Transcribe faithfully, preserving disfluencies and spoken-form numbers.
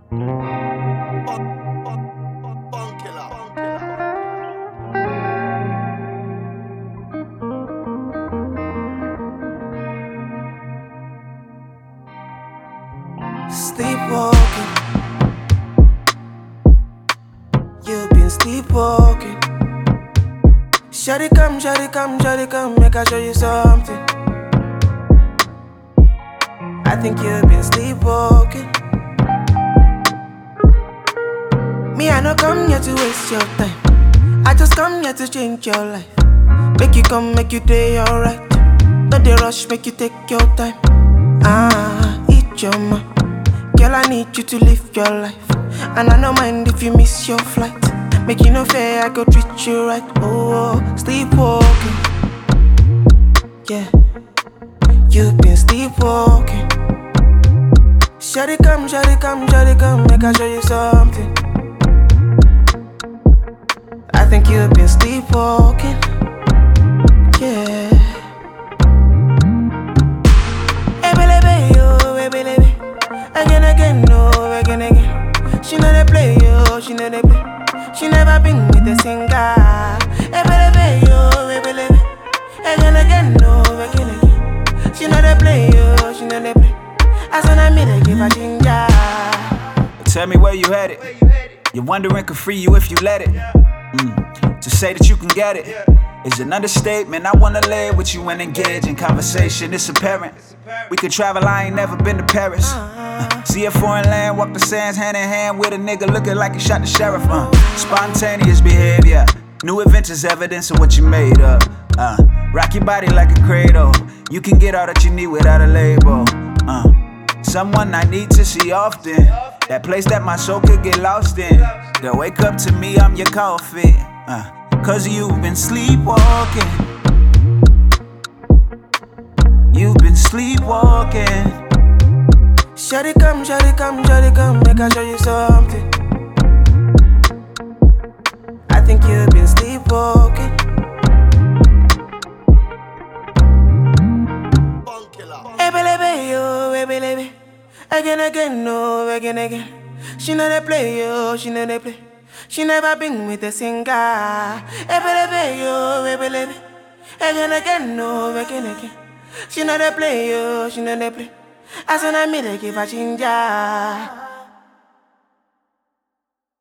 Sleepwalking, you've been sleepwalking. Shawty come, shawty come, shawty come, make I show you something. I think you've been sleepwalking. Me, I no come here to waste your time. I just come here to change your life. Make you come, make you day alright. Not the rush, make you take your time. Ah, eat your mind. Girl, I need you to live your life. And I don't mind if you miss your flight. Make you no fair, I go treat you right. Oh, sleepwalking. Yeah, you've been sleepwalking. Shawty come, shawty come, shawty come, make I show you something. I think you've been sleepwalking. Yeah. Hey, baby, yo, hey, baby. Again, again, no, again, again. She know they play, yo, she know they play. She never been with a singer. Hey, baby, yo, hey, baby. Again, again, no, again, again. She know they play, yo, she know they play. As when I meet her, give her ginger. Tell me where you headed. You're wondering could free you if you let it. Mm. To say that you can get it is an understatement. I wanna lay with you and engage in conversation. It's apparent we could travel. I ain't never been to Paris. Uh, see a foreign land, walk the sands hand in hand with a nigga looking like he shot the sheriff. Uh, spontaneous behavior, new adventures, evidence of what you made of. Uh, rock your body like a cradle. You can get all that you need without a label. Uh, someone I need to see often. That place that my soul could get lost in. They'll wake up to me, I'm your coffee. Uh, Cause you've been sleepwalking. You've been sleepwalking. Shawty come, shawty come, shawty come, make I show you something. I think you've been sleepwalking. Hey, baby, yo, hey, baby. Again, again, no, again, again. She know they play, yo, she know they play. She never been with a singer. Hey, baby, yo, hey, baby. Again, again, no, again, again. She know they play, yo, she know they play. As when I meet her, give her ginger.